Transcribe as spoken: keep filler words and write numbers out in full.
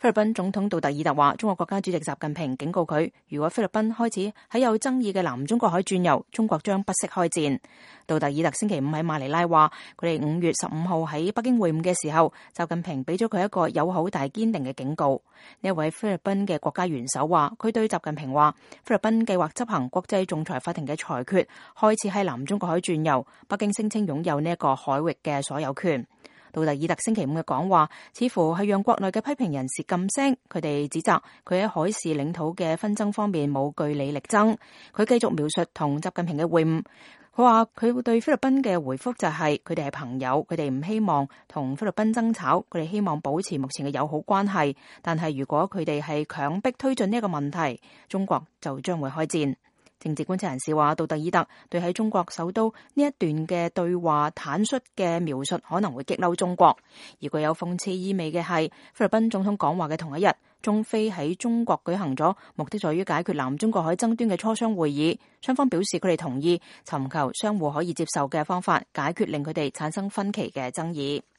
菲律賓總統杜特爾特話，中國國家主席習近平警告佢，如果菲律賓開始喺有爭議嘅南中國海轉右，中國將不惜開戰。杜特爾特星期五喺馬尼拉話，佢哋五月十五號喺北京會晤嘅時候，習近平俾咗佢一個友好但係堅定嘅警告。呢一位菲律賓嘅國家元首話，佢對習近平話，菲律賓計劃執行國際仲裁法庭嘅裁決，開始喺南中國海轉右，北京聲稱擁有呢一個海域嘅所有權。杜特爾特星期五嘅講話，似乎係讓國內嘅批評人士噤聲，佢哋指責佢喺海事領土嘅紛爭方面冇據理力爭。佢繼續描述同習近平嘅會晤，佢話佢對菲律賓嘅回覆就係佢哋係朋友，佢哋唔希望同菲律賓爭吵，佢哋希望保持目前嘅友好關係，但係如果佢哋係強迫推進呢一個問題，中國就將會開戰。政治觀察人士話，杜特爾特對喺中國首都呢一段嘅對話坦率嘅描述可能會激嬲中國。而具有諷刺意味嘅係，菲律賓總統講話嘅同一日，中菲喺中國舉行咗目的在於解決南中國海爭端嘅磋商會議，雙方表示佢哋同意尋求相互可以接受嘅方法，解決令佢哋產生分歧嘅爭議。